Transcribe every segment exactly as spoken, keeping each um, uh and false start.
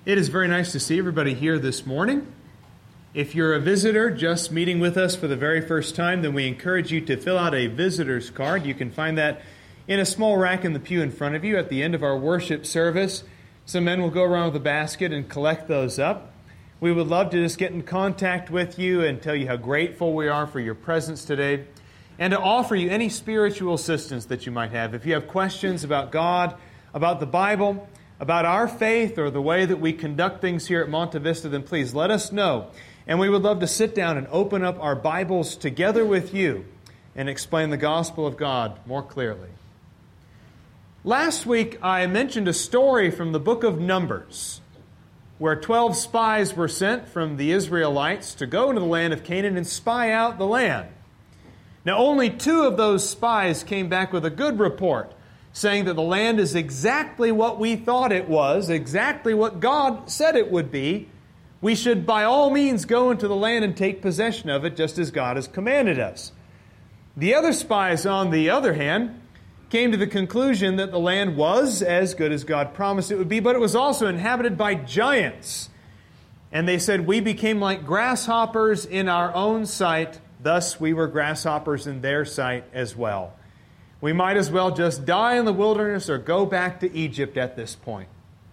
It is very nice to see everybody here this morning. If you're a visitor just meeting with us for the very first time, then we encourage you to fill out a visitor's card. You can find that in a small rack in the pew in front of you at the end of our worship service. Some men will go around with a basket and collect those up. We would love to just get in contact with you and tell you how grateful we are for your presence today, and to offer you any spiritual assistance that you might have. If you have questions about God, about the Bible, about our faith, or the way that we conduct things here at Monte Vista, then please let us know. And we would love to sit down and open up our Bibles together with you and explain the gospel of God more clearly. Last week I mentioned a story from the book of Numbers, where twelve spies were sent from the Israelites to go into the land of Canaan and spy out the land. Now only two of those spies came back with a good report, saying that the land is exactly what we thought it was, exactly what God said it would be. We should by all means go into the land and take possession of it, just as God has commanded us. The other spies, on the other hand, came to the conclusion that the land was as good as God promised it would be, but it was also inhabited by giants. And they said, we became like grasshoppers in our own sight, thus we were grasshoppers in their sight as well. We might as well just die in the wilderness or go back to Egypt at this point.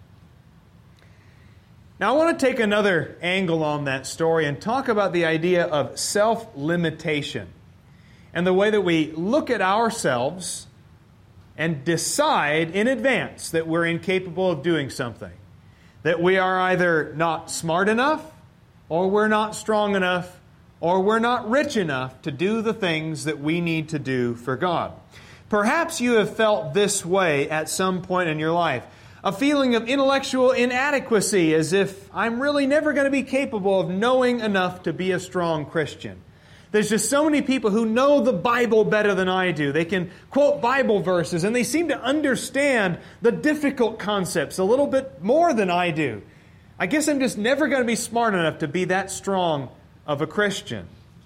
Now I want to take another angle on that story and talk about the idea of self-limitation and the way that we look at ourselves and decide in advance that we're incapable of doing something. That we are either not smart enough, or we're not strong enough, or we're not rich enough to do the things that we need to do for God. Perhaps you have felt this way at some point in your life. A feeling of intellectual inadequacy, as if I'm really never going to be capable of knowing enough to be a strong Christian. There's just so many people who know the Bible better than I do. They can quote Bible verses, and they seem to understand the difficult concepts a little bit more than I do. I guess I'm just never going to be smart enough to be that strong of a Christian.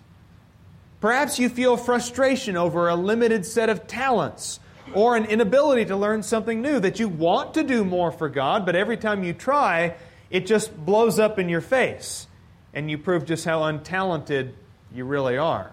Perhaps you feel frustration over a limited set of talents or an inability to learn something new, that you want to do more for God, but every time you try, it just blows up in your face, and you prove just how untalented you really are.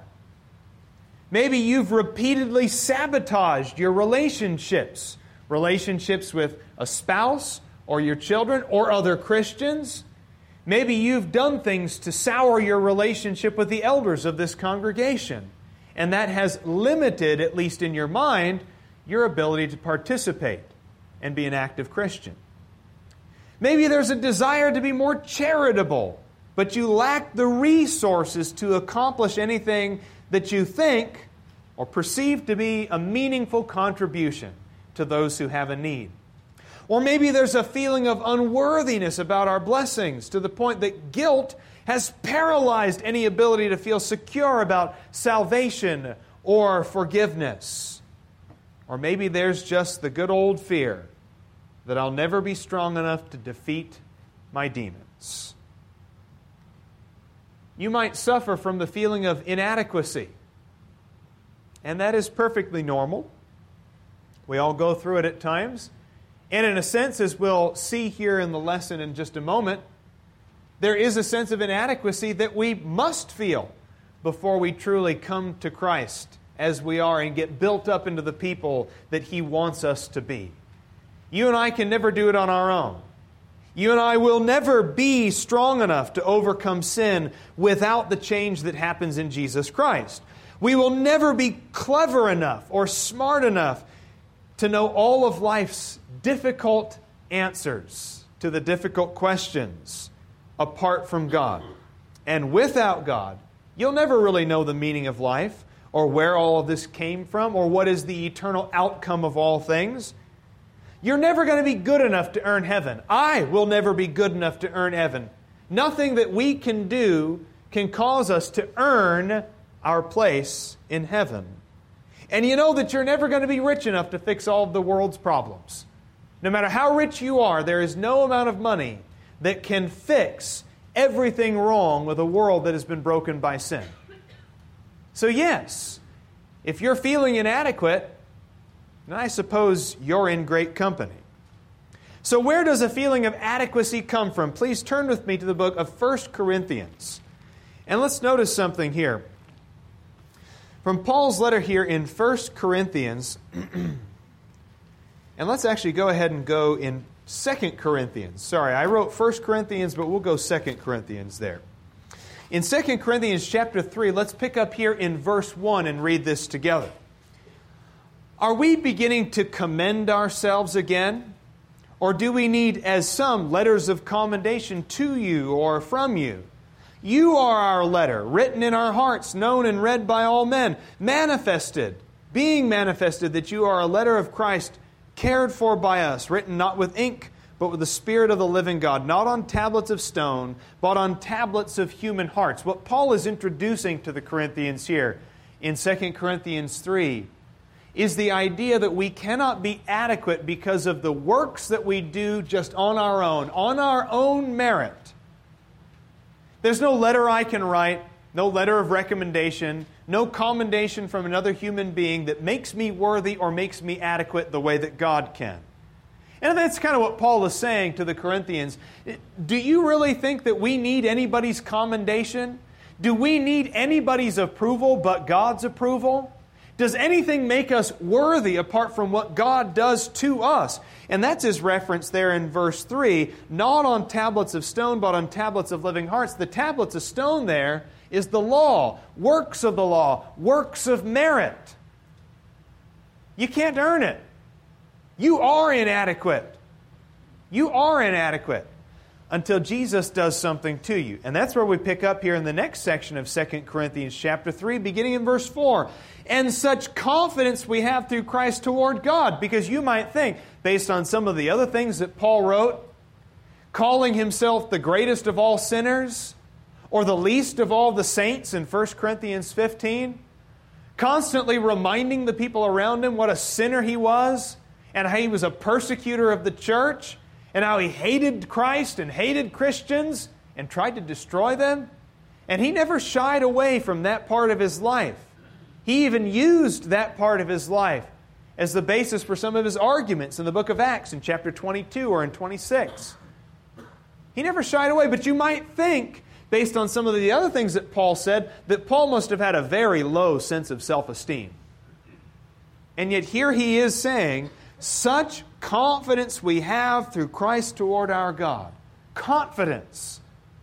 Maybe you've repeatedly sabotaged your relationships, relationships with a spouse or your children or other Christians. Maybe you've done things to sour your relationship with the elders of this congregation, and that has limited, at least in your mind, your ability to participate and be an active Christian. Maybe there's a desire to be more charitable, but you lack the resources to accomplish anything that you think or perceive to be a meaningful contribution to those who have a need. Or maybe there's a feeling of unworthiness about our blessings, to the point that guilt has paralyzed any ability to feel secure about salvation or forgiveness. Or maybe there's just the good old fear that I'll never be strong enough to defeat my demons. You might suffer from the feeling of inadequacy, and that is perfectly normal. We all go through it at times. And in a sense, as we'll see here in the lesson in just a moment, there is a sense of inadequacy that we must feel before we truly come to Christ as we are and get built up into the people that He wants us to be. You and I can never do it on our own. You and I will never be strong enough to overcome sin without the change that happens in Jesus Christ. We will never be clever enough or smart enough to know all of life's difficult answers to the difficult questions apart from God. And without God, you'll never really know the meaning of life, or where all of this came from, or what is the eternal outcome of all things. You're never going to be good enough to earn heaven. I will never be good enough to earn heaven. Nothing that we can do can cause us to earn our place in heaven. And you know that you're never going to be rich enough to fix all of the world's problems. No matter how rich you are, there is no amount of money that can fix everything wrong with a world that has been broken by sin. So yes, if you're feeling inadequate, then I suppose you're in great company. So where does a feeling of adequacy come from? Please turn with me to the book of First Corinthians. And let's notice something here. From Paul's letter here in First Corinthians, and let's actually go ahead and go in Second Corinthians. Sorry, I wrote First Corinthians, but we'll go Second Corinthians there. In Second Corinthians chapter three, let's pick up here in verse one and read this together. Are we beginning to commend ourselves again? Or do we need, as some, letters of commendation to you or from you? You are our letter, written in our hearts, known and read by all men, manifested, being manifested that you are a letter of Christ, cared for by us, written not with ink, but with the Spirit of the living God, not on tablets of stone, but on tablets of human hearts. What Paul is introducing to the Corinthians here in Second Corinthians three is the idea that we cannot be adequate because of the works that we do just on our own, on our own merit. There's no letter I can write, no letter of recommendation, no commendation from another human being that makes me worthy or makes me adequate the way that God can. And that's kind of what Paul is saying to the Corinthians. Do you really think that we need anybody's commendation? Do we need anybody's approval but God's approval? Does anything make us worthy apart from what God does to us? And that's his reference there in verse three, not on tablets of stone, but on tablets of living hearts. The tablets of stone there is the law, works of the law, works of merit. You can't earn it. You are inadequate. You are inadequate until Jesus does something to you. And that's where we pick up here in the next section of Second Corinthians chapter three, beginning in verse four. And such confidence we have through Christ toward God. Because you might think, based on some of the other things that Paul wrote, calling himself the greatest of all sinners, or the least of all the saints in First Corinthians fifteen, constantly reminding the people around him what a sinner he was, and how he was a persecutor of the church, and how he hated Christ and hated Christians and tried to destroy them. And he never shied away from that part of his life. He even used that part of his life as the basis for some of his arguments in the book of Acts in chapter twenty-two or in twenty-six. He never shied away, but you might think, based on some of the other things that Paul said, that Paul must have had a very low sense of self-esteem. And yet here he is saying, such confidence we have through Christ toward our God. Confidence.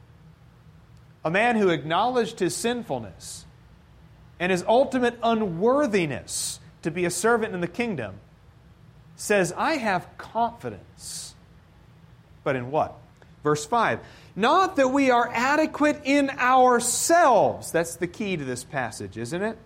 A man who acknowledged his sinfulness and his ultimate unworthiness to be a servant in the kingdom says, I have confidence. But in what? Verse five. Not that we are adequate in ourselves. That's the key to this passage, isn't it?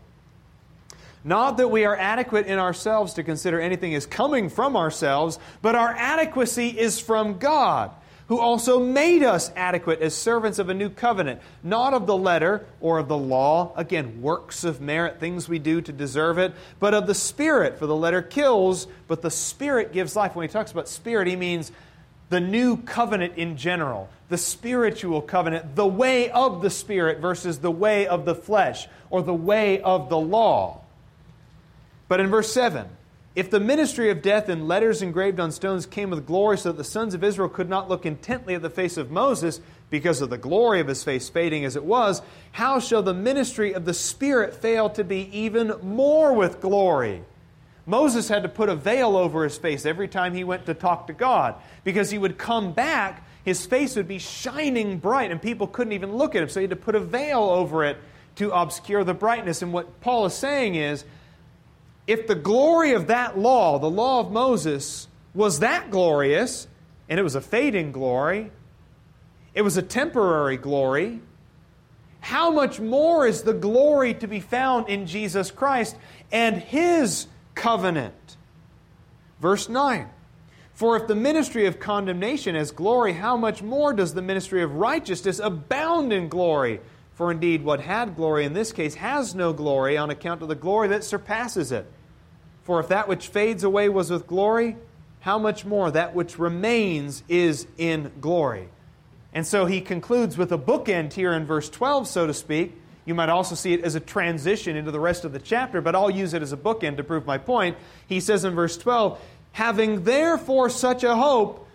Not that we are adequate in ourselves to consider anything as coming from ourselves, but our adequacy is from God, who also made us adequate as servants of a new covenant, not of the letter or of the law, again, works of merit, things we do to deserve it, but of the Spirit, for the letter kills, but the Spirit gives life. When he talks about Spirit, he means the new covenant in general, the spiritual covenant, the way of the Spirit versus the way of the flesh, or the way of the law. But in verse seven, if the ministry of death in letters engraved on stones came with glory so that the sons of Israel could not look intently at the face of Moses because of the glory of his face fading as it was, how shall the ministry of the Spirit fail to be even more with glory? Moses had to put a veil over his face every time he went to talk to God, because he would come back, his face would be shining bright and people couldn't even look at him, so he had to put a veil over it to obscure the brightness. And what Paul is saying is, if the glory of that law, the law of Moses, was that glorious, and it was a fading glory, it was a temporary glory, how much more is the glory to be found in Jesus Christ and His covenant? Verse nine, for if the ministry of condemnation has glory, how much more does the ministry of righteousness abound in glory? For indeed, what had glory in this case has no glory on account of the glory that surpasses it. For if that which fades away was with glory, how much more that which remains is in glory? And so he concludes with a bookend here in verse twelve, so to speak. You might also see it as a transition into the rest of the chapter, but I'll use it as a bookend to prove my point. He says in verse twelve, having therefore such a hope,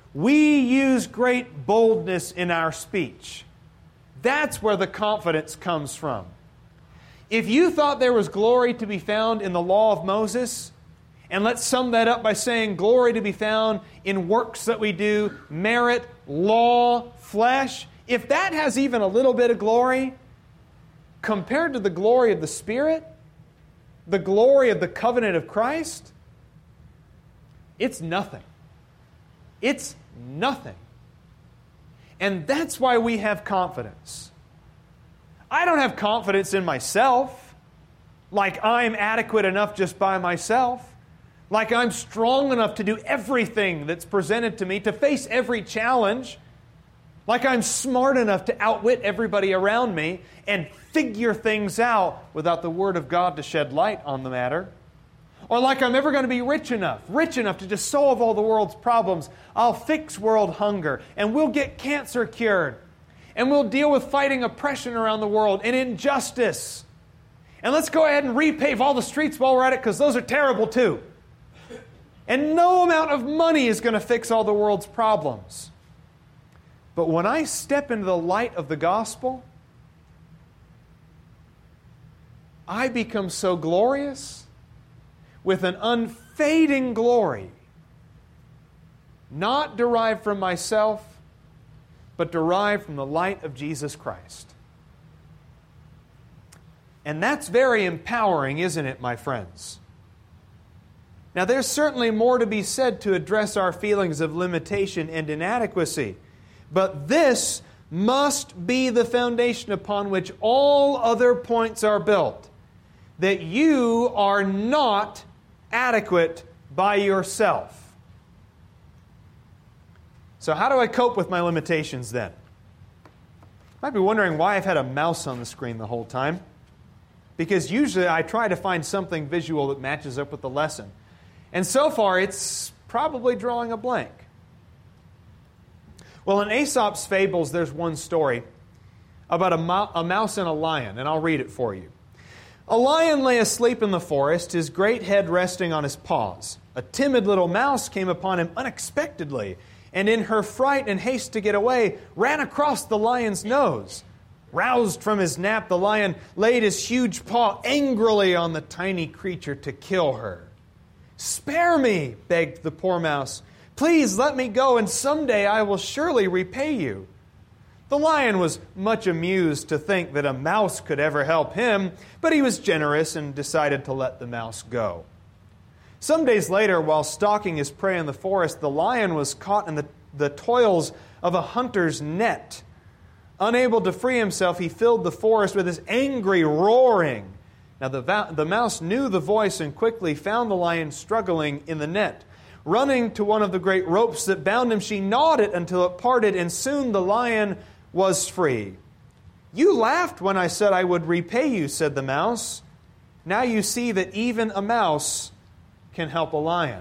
we use great boldness in our speech. That's where the confidence comes from. If you thought there was glory to be found in the law of Moses, and let's sum that up by saying glory to be found in works that we do, merit, law, flesh, if that has even a little bit of glory, compared to the glory of the Spirit, the glory of the covenant of Christ, it's nothing. It's nothing. And that's why we have confidence. I don't have confidence in myself, like I'm adequate enough just by myself, like I'm strong enough to do everything that's presented to me, to face every challenge, like I'm smart enough to outwit everybody around me and figure things out without the Word of God to shed light on the matter. Or like I'm ever going to be rich enough, rich enough to just solve all the world's problems. I'll fix world hunger, and we'll get cancer cured. And we'll deal with fighting oppression around the world and injustice. And let's go ahead and repave all the streets while we're at it, because those are terrible too. And no amount of money is going to fix all the world's problems. But when I step into the light of the gospel, I become so glorious with an unfading glory, not derived from myself, but derived from the light of Jesus Christ. And that's very empowering, isn't it, my friends? Now, there's certainly more to be said to address our feelings of limitation and inadequacy, but this must be the foundation upon which all other points are built, that you are not adequate by yourself. So how do I cope with my limitations then? You might be wondering why I've had a mouse on the screen the whole time. Because usually I try to find something visual that matches up with the lesson. And so far it's probably drawing a blank. Well, in Aesop's Fables there's one story about a, mo- a mouse and a lion, and I'll read it for you. A lion lay asleep in the forest, his great head resting on his paws. A timid little mouse came upon him unexpectedly, and in her fright and haste to get away, ran across the lion's nose. Roused from his nap, the lion laid his huge paw angrily on the tiny creature to kill her. "Spare me," begged the poor mouse. "Please let me go, and someday I will surely repay you." The lion was much amused to think that a mouse could ever help him, but he was generous and decided to let the mouse go. Some days later, while stalking his prey in the forest, the lion was caught in the, the toils of a hunter's net. Unable to free himself, he filled the forest with his angry roaring. Now the, the mouse knew the voice and quickly found the lion struggling in the net. Running to one of the great ropes that bound him, she gnawed it until it parted, and soon the lion was free. "You laughed when I said I would repay you," said the mouse. "Now you see that even a mouse can help a lion."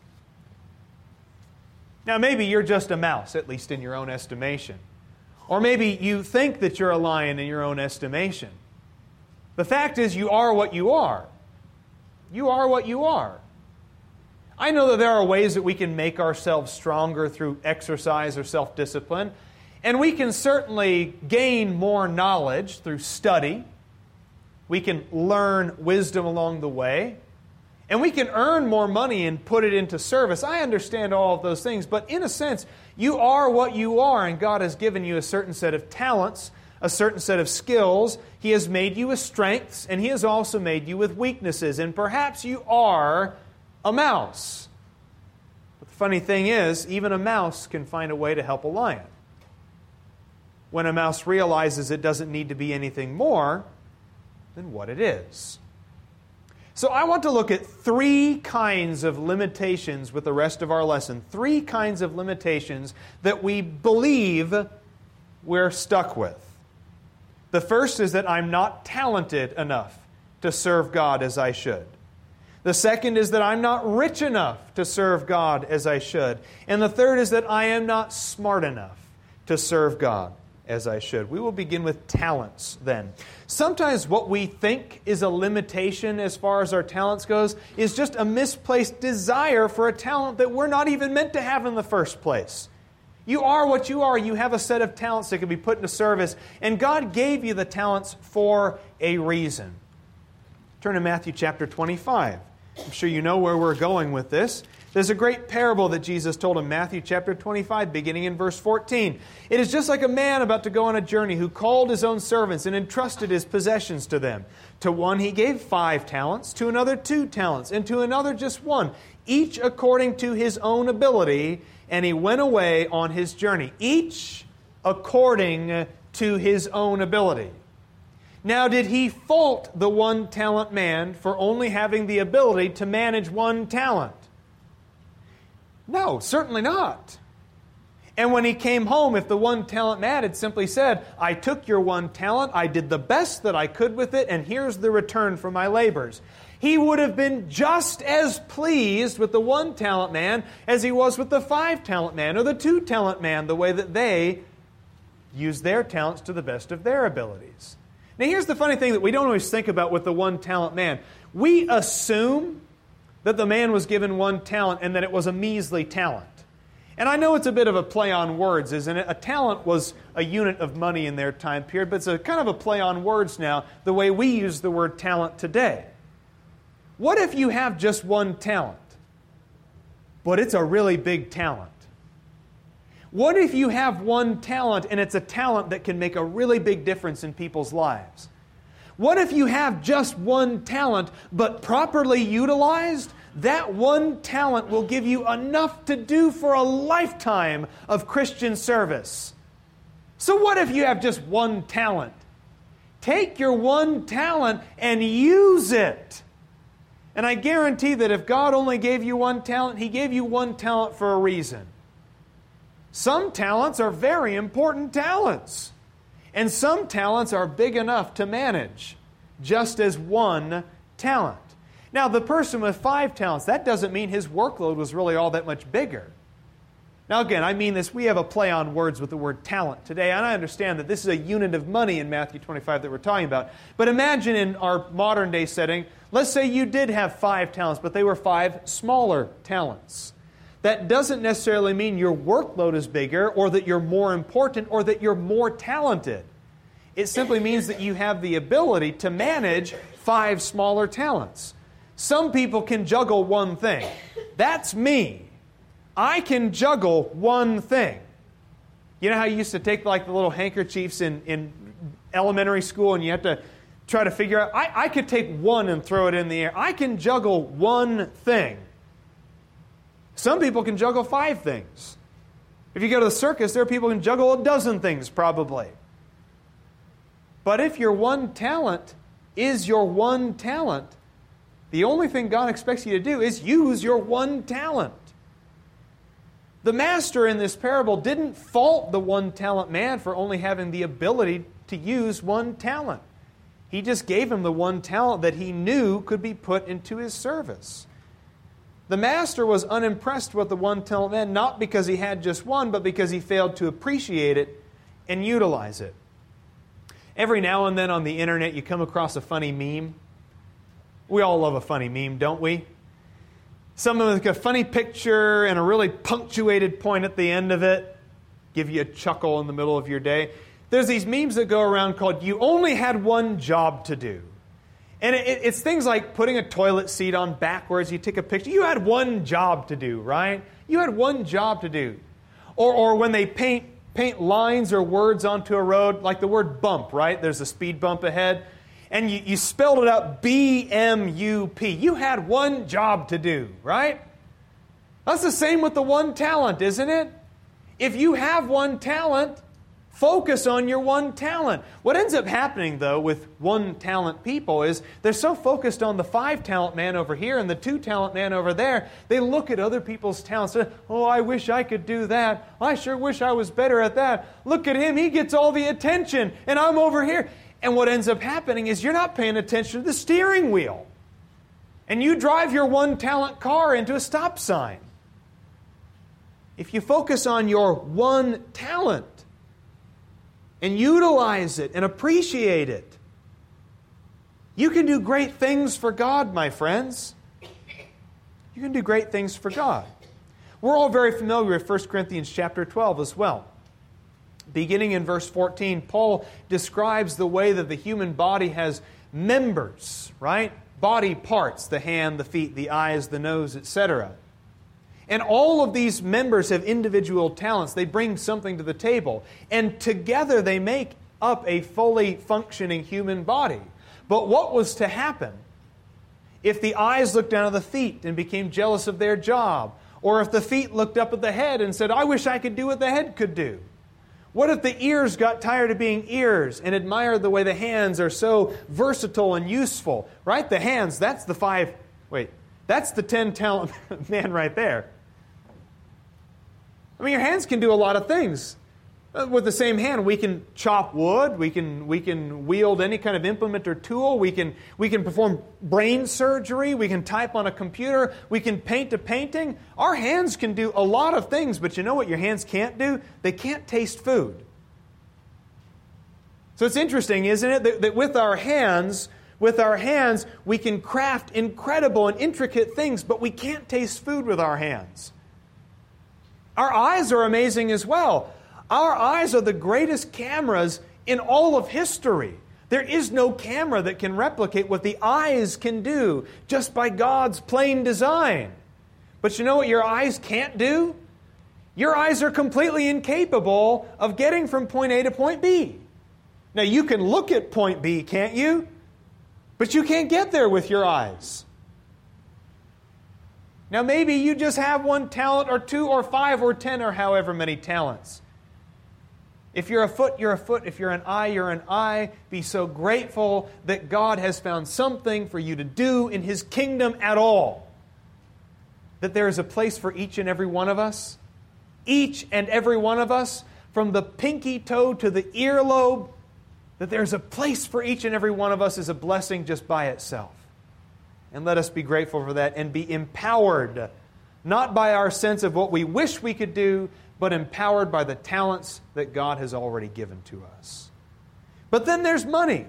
Now maybe you're just a mouse, at least in your own estimation. Or maybe you think that you're a lion in your own estimation. The fact is, you are what you are. You are what you are. I know that there are ways that we can make ourselves stronger through exercise or self-discipline. And we can certainly gain more knowledge through study. We can learn wisdom along the way. And we can earn more money and put it into service. I understand all of those things, but in a sense, you are what you are, and God has given you a certain set of talents, a certain set of skills. He has made you with strengths, and He has also made you with weaknesses. And perhaps you are a mouse. But the funny thing is, even a mouse can find a way to help a lion. When a mouse realizes it doesn't need to be anything more than what it is. So I want to look at three kinds of limitations with the rest of our lesson. Three kinds of limitations that we believe we're stuck with. The first is that I'm not talented enough to serve God as I should. The second is that I'm not rich enough to serve God as I should. And the third is that I am not smart enough to serve God as I should. We will begin with talents then. Sometimes what we think is a limitation as far as our talents goes is just a misplaced desire for a talent that we're not even meant to have in the first place. You are what you are. You have a set of talents that can be put into service, and God gave you the talents for a reason. Turn to Matthew chapter twenty-five. I'm sure you know where we're going with this. There's a great parable that Jesus told in Matthew chapter twenty-five, beginning in verse fourteen. It is just like a man about to go on a journey who called his own servants and entrusted his possessions to them. To one he gave five talents, to another two talents, and to another just one, each according to his own ability, and he went away on his journey. Each according to his own ability. Now, did he fault the one-talent man for only having the ability to manage one talent? No, certainly not. And when he came home, if the one-talent man had simply said, I took your one talent, I did the best that I could with it, and here's the return for my labors, he would have been just as pleased with the one-talent man as he was with the five-talent man or the two-talent man, the way that they used their talents to the best of their abilities. Now, here's the funny thing that we don't always think about with the one-talent man. We assume that the man was given one talent and that it was a measly talent. And I know it's a bit of a play on words, isn't it? A talent was a unit of money in their time period, but it's a kind of a play on words now, the way we use the word talent today. What if you have just one talent, but it's a really big talent? What if you have one talent and it's a talent that can make a really big difference in people's lives? What if you have just one talent, but properly utilized, that one talent will give you enough to do for a lifetime of Christian service? So what if you have just one talent? Take your one talent and use it. And I guarantee that if God only gave you one talent, He gave you one talent for a reason. Some talents are very important talents. And some talents are big enough to manage, just as one talent. Now, the person with five talents, that doesn't mean his workload was really all that much bigger. Now, again, I mean this, we have a play on words with the word talent today, and I understand that this is a unit of money in Matthew twenty-five that we're talking about. But imagine in our modern day setting, let's say you did have five talents, but they were five smaller talents. That doesn't necessarily mean your workload is bigger, or that you're more important, or that you're more talented. It simply means that you have the ability to manage five smaller talents. Some people can juggle one thing. That's me. I can juggle one thing. You know how you used to take like the little handkerchiefs in, in elementary school and you have to try to figure out, I, I could take one and throw it in the air. I can juggle one thing. Some people can juggle five things. If you go to the circus, there are people who can juggle a dozen things probably. But if your one talent is your one talent, the only thing God expects you to do is use your one talent. The master in this parable didn't fault the one-talent man for only having the ability to use one talent. He just gave him the one talent that he knew could be put into his service. The master was unimpressed with the one-talent man, not because he had just one, but because he failed to appreciate it and utilize it. Every now and then on the internet you come across a funny meme. We all love a funny meme, don't we? Something with a funny picture and a really punctuated point at the end of it. Give you a chuckle in the middle of your day. There's these memes that go around called, you only had one job to do. And it, it's things like putting a toilet seat on backwards. You take a picture. You had one job to do, right? You had one job to do. Or, or when they paint, paint lines or words onto a road, like the word bump, right? There's a speed bump ahead. And you, you spelled it out B M U P. You had one job to do, right? That's the same with the one talent, isn't it? If you have one talent, focus on your one talent. What ends up happening, though, with one-talent people is they're so focused on the five-talent man over here and the two-talent man over there, they look at other people's talents and say, oh, I wish I could do that. I sure wish I was better at that. Look at him. He gets all the attention, and I'm over here. And what ends up happening is you're not paying attention to the steering wheel. And you drive your one-talent car into a stop sign. If you focus on your one talent, and utilize it and appreciate it. You can do great things for God, my friends. You can do great things for God. We're all very familiar with First Corinthians chapter twelve as well. Beginning in verse fourteen, Paul describes the way that the human body has members, right? Body parts, the hand, the feet, the eyes, the nose, et cetera. And all of these members have individual talents. They bring something to the table. And together they make up a fully functioning human body. But what was to happen if the eyes looked down at the feet and became jealous of their job? Or if the feet looked up at the head and said, I wish I could do what the head could do? What if the ears got tired of being ears and admired the way the hands are so versatile and useful? Right? The hands, that's the five, wait, that's the ten talent man right there. I mean, your hands can do a lot of things. With the same hand, we can chop wood, we can we can wield any kind of implement or tool, we can we can perform brain surgery, we can type on a computer, we can paint a painting. Our hands can do a lot of things, but you know what your hands can't do? They can't taste food. So it's interesting, isn't it, that, that with our hands, with our hands, we can craft incredible and intricate things, but we can't taste food with our hands. Our eyes are amazing as well. Our eyes are the greatest cameras in all of history. There is no camera that can replicate what the eyes can do just by God's plain design. But you know what your eyes can't do? Your eyes are completely incapable of getting from point A to point B. Now you can look at point B, can't you? But you can't get there with your eyes. Now maybe you just have one talent or two or five or ten or however many talents. If you're a foot, you're a foot. If you're an eye, you're an eye. Be so grateful that God has found something for you to do in His kingdom at all. That there is a place for each and every one of us. Each and every one of us, from the pinky toe to the earlobe, that there's a place for each and every one of us is a blessing just by itself. And let us be grateful for that and be empowered, not by our sense of what we wish we could do, but empowered by the talents that God has already given to us. But then there's money.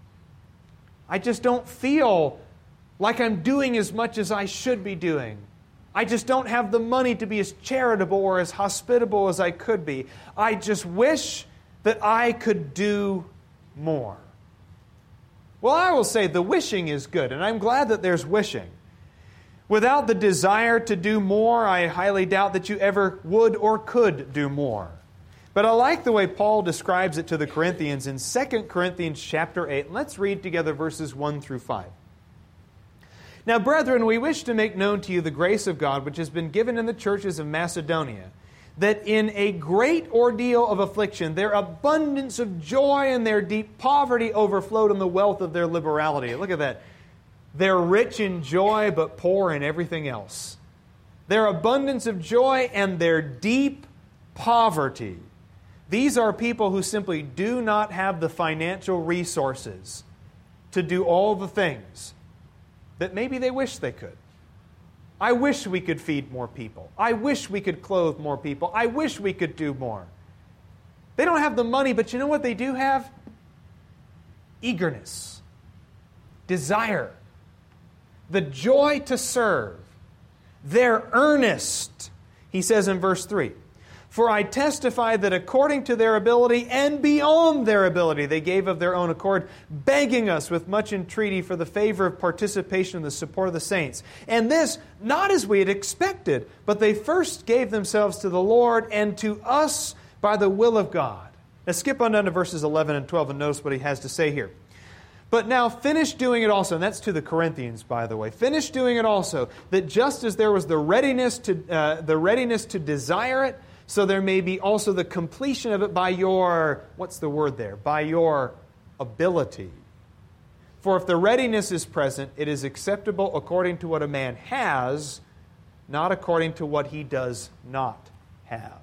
I just don't feel like I'm doing as much as I should be doing. I just don't have the money to be as charitable or as hospitable as I could be. I just wish that I could do more. Well, I will say the wishing is good, and I'm glad that there's wishing. Without the desire to do more, I highly doubt that you ever would or could do more. But I like the way Paul describes it to the Corinthians in Second Corinthians chapter eight. Let's read together verses one through five. Now, brethren, we wish to make known to you the grace of God which has been given in the churches of Macedonia, that in a great ordeal of affliction, their abundance of joy and their deep poverty overflowed in the wealth of their liberality. Look at that. They're rich in joy, but poor in everything else. Their abundance of joy and their deep poverty. These are people who simply do not have the financial resources to do all the things that maybe they wish they could. I wish we could feed more people. I wish we could clothe more people. I wish we could do more. They don't have the money, but you know what they do have? Eagerness, desire, the joy to serve. They're earnest. He says in verse three, for I testify that according to their ability and beyond their ability, they gave of their own accord, begging us with much entreaty for the favor of participation in the support of the saints. And this, not as we had expected, but they first gave themselves to the Lord and to us by the will of God. Now skip on down to verses eleven and twelve and notice what he has to say here. But now finish doing it also, and that's to the Corinthians, by the way. Finish doing it also, that just as there was the readiness to uh, the readiness to desire it, so there may be also the completion of it by your, what's the word there? By your ability. For if the readiness is present, it is acceptable according to what a man has, not according to what he does not have.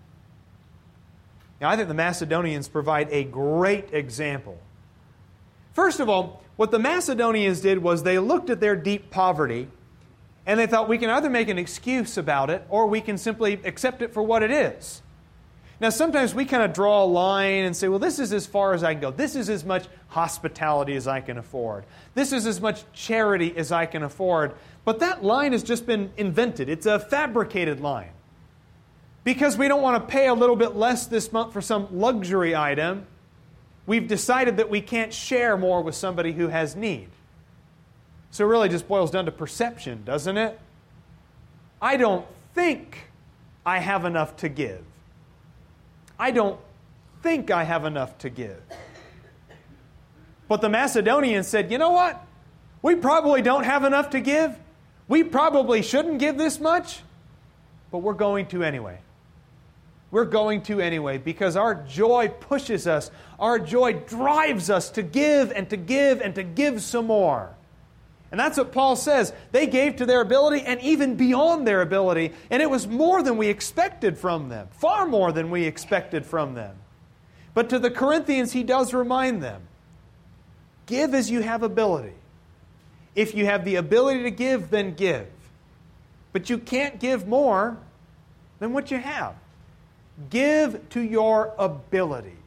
Now, I think the Macedonians provide a great example. First of all, what the Macedonians did was they looked at their deep poverty and they thought we can either make an excuse about it or we can simply accept it for what it is. Now, sometimes we kind of draw a line and say, well, this is as far as I can go. This is as much hospitality as I can afford. This is as much charity as I can afford. But that line has just been invented. It's a fabricated line. Because we don't want to pay a little bit less this month for some luxury item, we've decided that we can't share more with somebody who has need. So it really just boils down to perception, doesn't it? I don't think I have enough to give. I don't think I have enough to give. But the Macedonians said, you know what? We probably don't have enough to give. We probably shouldn't give this much, but we're going to anyway. We're going to anyway because our joy pushes us. Our joy drives us to give and to give and to give some more. And that's what Paul says. They gave to their ability and even beyond their ability. And it was more than we expected from them. Far more than we expected from them. But to the Corinthians, he does remind them, give as you have ability. If you have the ability to give, then give. But you can't give more than what you have. Give to your ability.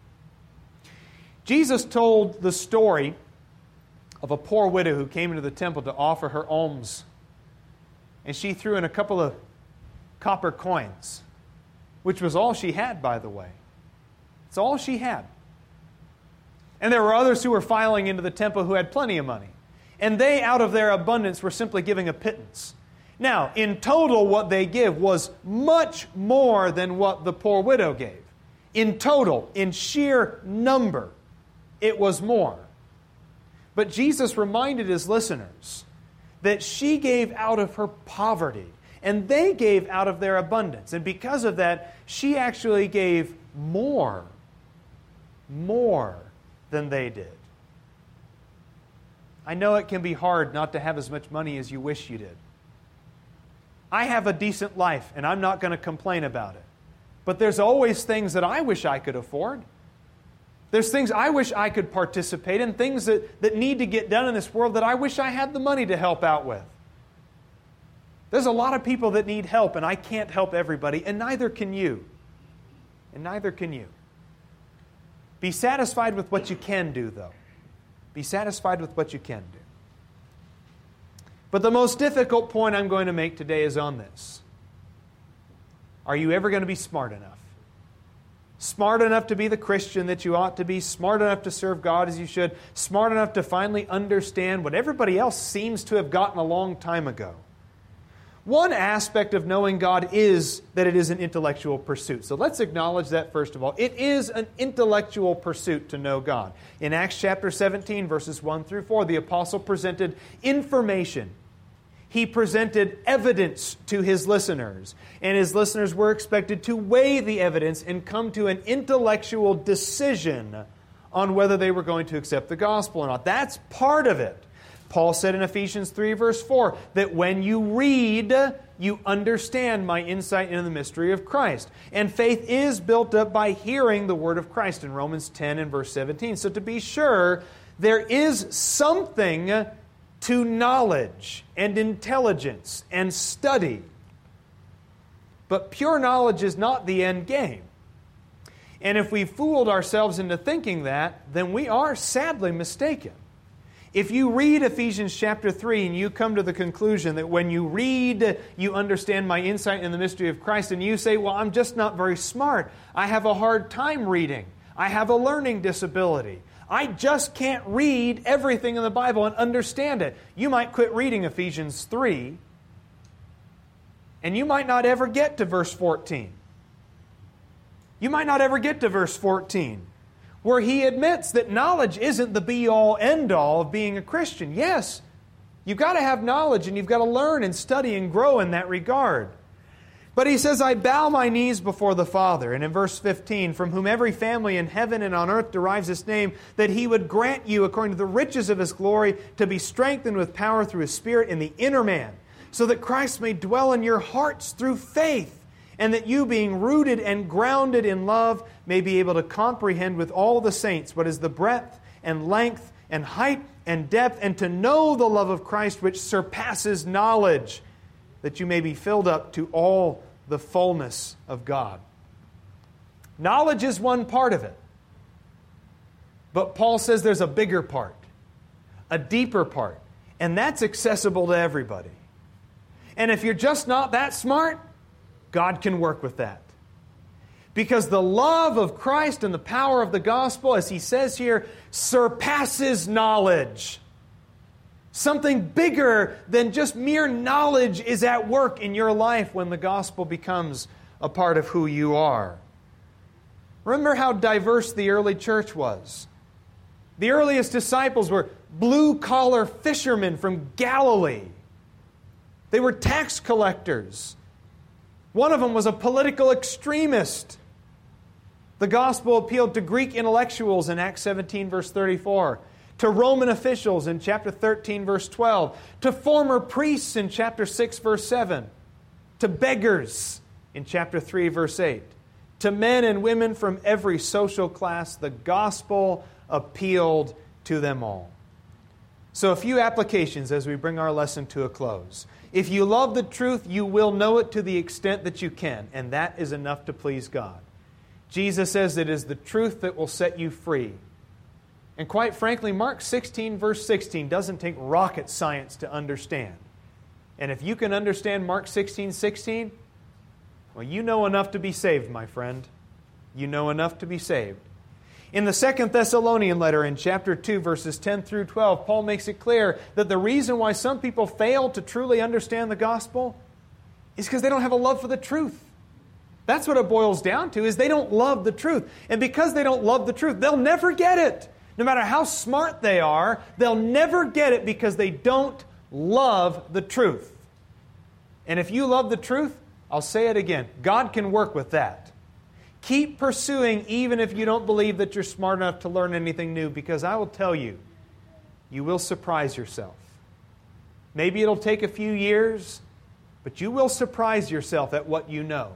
Jesus told the story of a poor widow who came into the temple to offer her alms. And she threw in a couple of copper coins, which was all she had, by the way. It's all she had. And there were others who were filing into the temple who had plenty of money. And they, out of their abundance, were simply giving a pittance. Now, in total, what they give was much more than what the poor widow gave. In total, in sheer number, it was more. But Jesus reminded his listeners that she gave out of her poverty, and they gave out of their abundance. And because of that, she actually gave more, more than they did. I know it can be hard not to have as much money as you wish you did. I have a decent life, and I'm not going to complain about it. But there's always things that I wish I could afford. There's things I wish I could participate in, things that, that need to get done in this world that I wish I had the money to help out with. There's a lot of people that need help, and I can't help everybody, and neither can you. And neither can you. Be satisfied with what you can do, though. Be satisfied with what you can do. But the most difficult point I'm going to make today is on this. Are you ever going to be smart enough? Smart enough to be the Christian that you ought to be, smart enough to serve God as you should, smart enough to finally understand what everybody else seems to have gotten a long time ago. One aspect of knowing God is that it is an intellectual pursuit. So let's acknowledge that first of all. It is an intellectual pursuit to know God. In Acts chapter seventeen, verses one through four, the apostle presented information. He presented evidence to his listeners, and his listeners were expected to weigh the evidence and come to an intellectual decision on whether they were going to accept the gospel or not. That's part of it. Paul said in Ephesians three, verse four, that when you read, you understand my insight into the mystery of Christ. And faith is built up by hearing the word of Christ in Romans ten and verse seventeen. So to be sure, there is something to knowledge and intelligence and study. But pure knowledge is not the end game. And if we fooled ourselves into thinking that, then we are sadly mistaken. If you read Ephesians chapter three and you come to the conclusion that when you read, you understand my insight in the mystery of Christ, and you say, well, I'm just not very smart. I have a hard time reading. I have a learning disability. I just can't read everything in the Bible and understand it. You might quit reading Ephesians three, and you might not ever get to verse fourteen. You might not ever get to verse fourteen, where he admits that knowledge isn't the be-all, end-all of being a Christian. Yes, you've got to have knowledge, and you've got to learn and study and grow in that regard. But he says, I bow my knees before the Father. And in verse fifteen, from whom every family in heaven and on earth derives its name, that he would grant you, according to the riches of his glory, to be strengthened with power through his Spirit in the inner man, so that Christ may dwell in your hearts through faith, and that you, being rooted and grounded in love, may be able to comprehend with all the saints what is the breadth and length and height and depth, and to know the love of Christ which surpasses knowledge, that you may be filled up to all the fullness of God. Knowledge is one part of it. But Paul says there's a bigger part, a deeper part, and that's accessible to everybody. And if you're just not that smart, God can work with that. Because the love of Christ and the power of the gospel, as he says here, surpasses knowledge. Something bigger than just mere knowledge is at work in your life when the gospel becomes a part of who you are. Remember how diverse the early church was. The earliest disciples were blue-collar fishermen from Galilee. They were tax collectors. One of them was a political extremist. The gospel appealed to Greek intellectuals in Acts seventeen, verse thirty-four, to Roman officials in chapter thirteen, verse twelve, to former priests in chapter six, verse seven, to beggars in chapter three, verse eight, to men and women from every social class. The gospel appealed to them all. So a few applications as we bring our lesson to a close. If you love the truth, you will know it to the extent that you can, and that is enough to please God. Jesus says it is the truth that will set you free. And quite frankly, Mark sixteen, verse sixteen doesn't take rocket science to understand. And if you can understand Mark sixteen, sixteen, well, you know enough to be saved, my friend. You know enough to be saved. In the Second Thessalonian letter, in chapter two, verses ten through twelve, Paul makes it clear that the reason why some people fail to truly understand the gospel is because they don't have a love for the truth. That's what it boils down to, is they don't love the truth. And because they don't love the truth, they'll never get it. No matter how smart they are, they'll never get it because they don't love the truth. And if you love the truth, I'll say it again, God can work with that. Keep pursuing even if you don't believe that you're smart enough to learn anything new, because I will tell you, you will surprise yourself. Maybe it'll take a few years, but you will surprise yourself at what you know.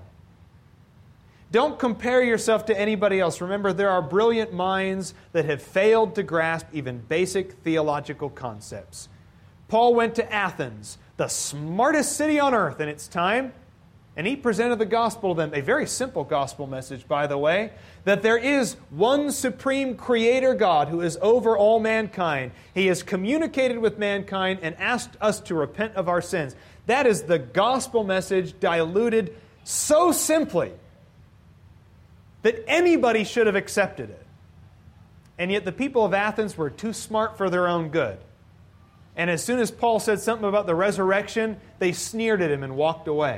Don't compare yourself to anybody else. Remember, there are brilliant minds that have failed to grasp even basic theological concepts. Paul went to Athens, the smartest city on earth in its time, and he presented the gospel to them, a very simple gospel message, by the way, that there is one supreme creator God who is over all mankind. He has communicated with mankind and asked us to repent of our sins. That is the gospel message diluted so simply that anybody should have accepted it. And yet the people of Athens were too smart for their own good. And as soon as Paul said something about the resurrection, they sneered at him and walked away.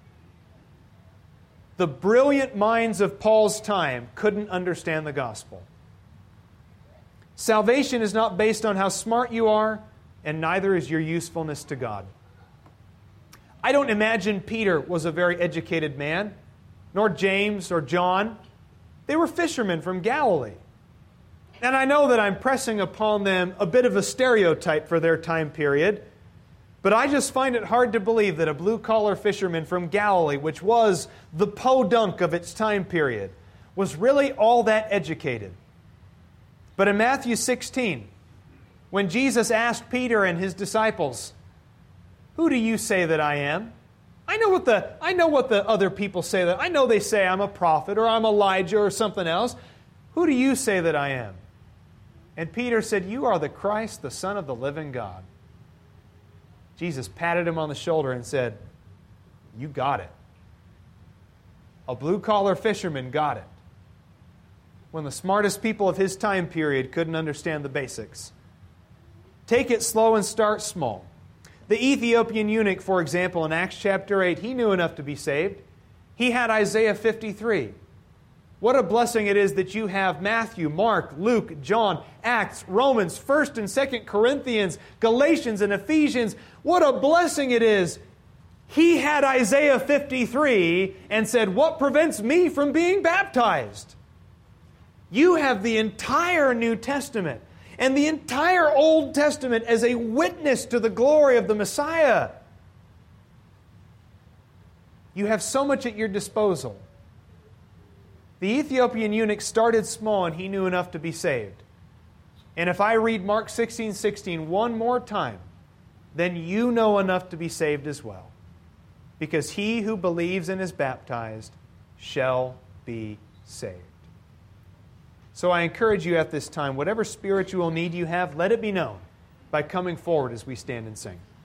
The brilliant minds of Paul's time couldn't understand the gospel. Salvation is not based on how smart you are, and neither is your usefulness to God. I don't imagine Peter was a very educated man, nor James or John. They were fishermen from Galilee. And I know that I'm pressing upon them a bit of a stereotype for their time period, but I just find it hard to believe that a blue-collar fisherman from Galilee, which was the podunk of its time period, was really all that educated. But in Matthew sixteen, when Jesus asked Peter and his disciples, "Who do you say that I am?" I know what the I know what the other people say. That I know they say I'm a prophet or I'm Elijah or something else. Who do you say that I am? And Peter said, "You are the Christ, the Son of the living God." Jesus patted him on the shoulder and said, "You got it." A blue-collar fisherman got it. When the smartest people of his time period couldn't understand the basics. Take it slow and start small. The Ethiopian eunuch, for example, in Acts chapter eight, he knew enough to be saved. He had Isaiah fifty-three. What a blessing it is that you have Matthew, Mark, Luke, John, Acts, Romans, First and Second Corinthians, Galatians, and Ephesians. What a blessing it is. He had Isaiah fifty-three and said, "What prevents me from being baptized?" You have the entire New Testament and the entire Old Testament as a witness to the glory of the Messiah. You have so much at your disposal. The Ethiopian eunuch started small and he knew enough to be saved. And if I read Mark sixteen sixteen one more time, then you know enough to be saved as well. Because he who believes and is baptized shall be saved. So I encourage you at this time, whatever spiritual need you have, let it be known by coming forward as we stand and sing.